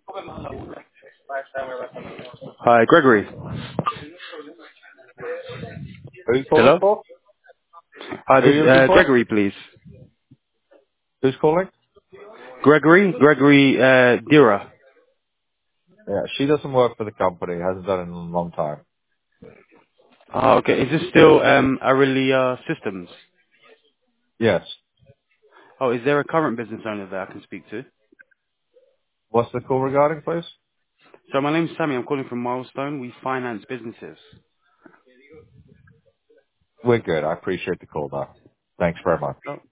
Hi, Gregory. Who are you calling Hello? for? Hi, Who are this you looking for? Gregory, please. Who's calling? Gregory Dira. Yeah, she doesn't work for the company. Hasn't done it in a long time. Oh, okay. Is this still Aurelia Systems? Yes. Oh, is there a current business owner that I can speak to? What's the call regarding, please? So my name's Sammy. I'm calling from Milestone. We finance businesses. We're good. I appreciate the call, though. Thanks very much. Oh,